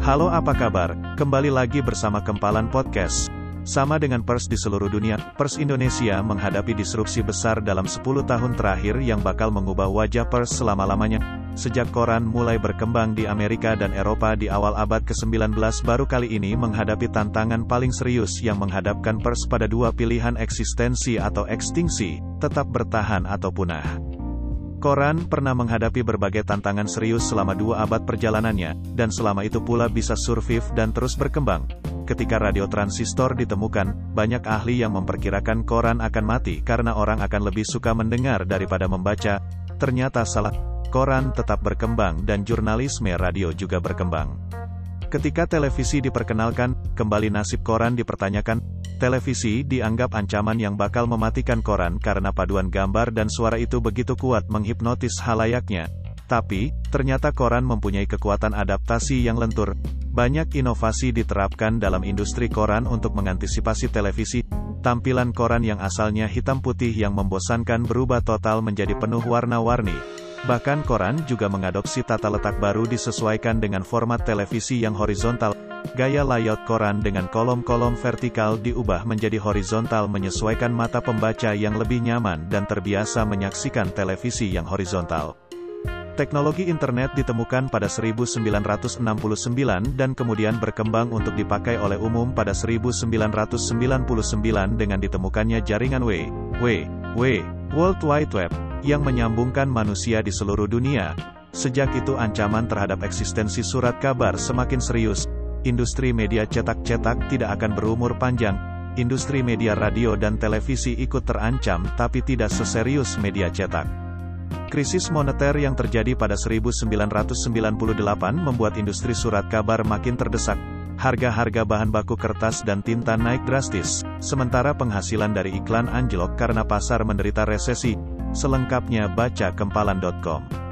Halo, apa kabar? Kembali lagi bersama Kempalan Podcast. Sama dengan pers di seluruh dunia, pers Indonesia menghadapi disrupsi besar dalam 10 tahun terakhir yang bakal mengubah wajah pers selama-lamanya. Sejak koran mulai berkembang di Amerika dan Eropa di awal abad ke-19, baru kali ini menghadapi tantangan paling serius yang menghadapkan pers pada dua pilihan eksistensi atau ekstingsi, tetap bertahan atau punah. Koran pernah menghadapi berbagai tantangan serius selama 2 abad perjalanannya, dan selama itu pula bisa survive dan terus berkembang. Ketika radio transistor ditemukan, banyak ahli yang memperkirakan koran akan mati karena orang akan lebih suka mendengar daripada membaca. Ternyata salah, koran tetap berkembang dan jurnalisme radio juga berkembang. Ketika televisi diperkenalkan, kembali nasib koran dipertanyakan. Televisi dianggap ancaman yang bakal mematikan koran karena paduan gambar dan suara itu begitu kuat menghipnotis halayaknya. Tapi, ternyata koran mempunyai kekuatan adaptasi yang lentur. Banyak inovasi diterapkan dalam industri koran untuk mengantisipasi televisi. Tampilan koran yang asalnya hitam putih yang membosankan berubah total menjadi penuh warna-warni. Bahkan koran juga mengadopsi tata letak baru disesuaikan dengan format televisi yang horizontal. Gaya layout koran dengan kolom-kolom vertikal diubah menjadi horizontal menyesuaikan mata pembaca yang lebih nyaman dan terbiasa menyaksikan televisi yang horizontal. Teknologi internet ditemukan pada 1969 dan kemudian berkembang untuk dipakai oleh umum pada 1999 dengan ditemukannya jaringan World Wide Web, yang menyambungkan manusia di seluruh dunia. Sejak itu ancaman terhadap eksistensi surat kabar semakin serius. Industri media cetak tidak akan berumur panjang. Industri media radio dan televisi ikut terancam tapi tidak seserius media cetak. Krisis moneter yang terjadi pada 1998 membuat industri surat kabar makin terdesak. Harga-harga bahan baku kertas dan tinta naik drastis, sementara penghasilan dari iklan anjlok karena pasar menderita resesi. Selengkapnya baca kempalan.com.